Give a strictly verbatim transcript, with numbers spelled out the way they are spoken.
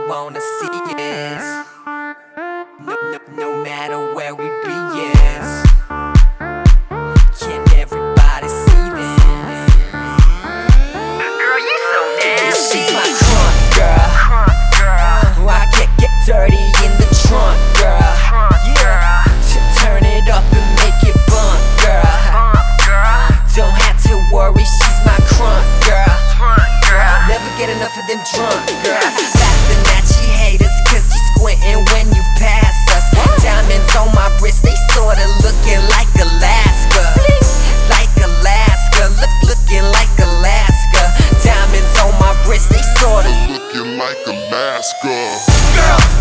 wanna see is no, no, no matter where we be is. Can everybody see this? Girl, you so nasty. She's my trunk girl. Oh, I can't get dirty in the trunk girl. Yeah, to turn it up and make it bump girl. Don't have to worry, she's my crunk girl. Never get enough of them drunk girls. Faster than that, she hate us cause she squinting when you pass us. Diamonds on my wrist, they sorta looking like Alaska. Like Alaska, look looking like Alaska. Diamonds on my wrist, they sorta looking like Alaska. Girl,